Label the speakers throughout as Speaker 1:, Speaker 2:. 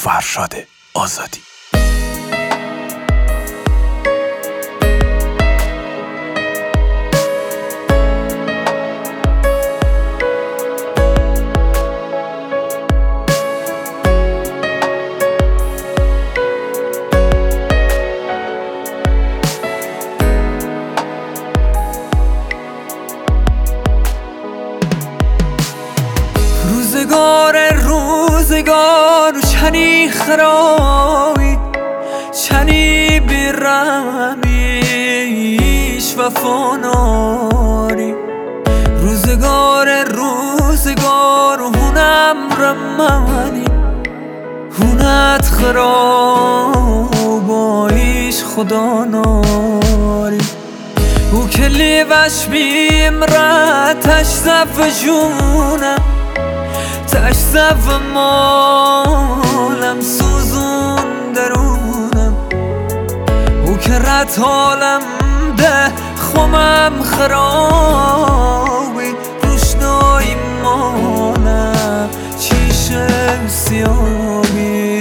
Speaker 1: فرشاد آزادی.
Speaker 2: روزگار چنی خرابی چنی بیرمیش و فاناری روزگار هونم رمانی هونت خرابایش خدا ناری او کلی وش بیمرتش زف جونم تش زف مالم سوزون درونم او که رد حالم ده خمم خرابی روشنایی مالم چیشم سیابی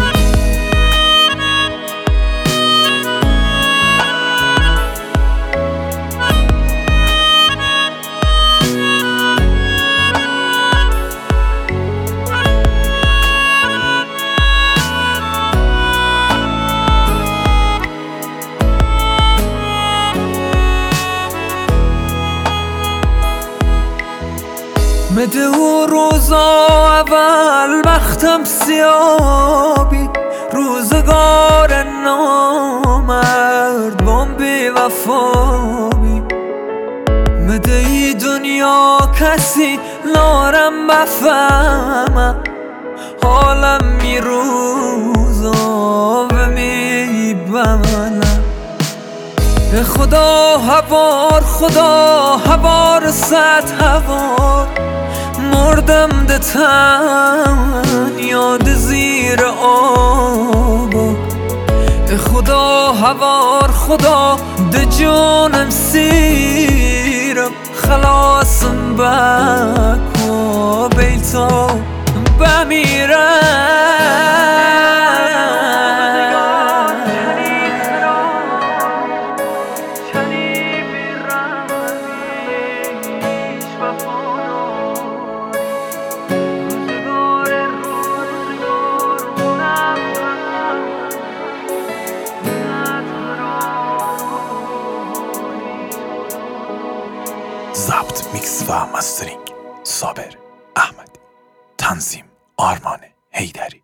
Speaker 2: مده او روزا اول وقتم سیابی روزگار نامرد بام بی وفابی مده ای دنیا کسی نارم بفهمم حالم می روزا و می بمنم به خدا هوار صد هوار مردم ده تن یاد زیر آب به خدا هوار ده جانم سیرم خلاصم بکو بیتا بمیرم
Speaker 1: ضبط، میکس و مسترینگ صابر احمدی. تنظیم آرمان حیدری.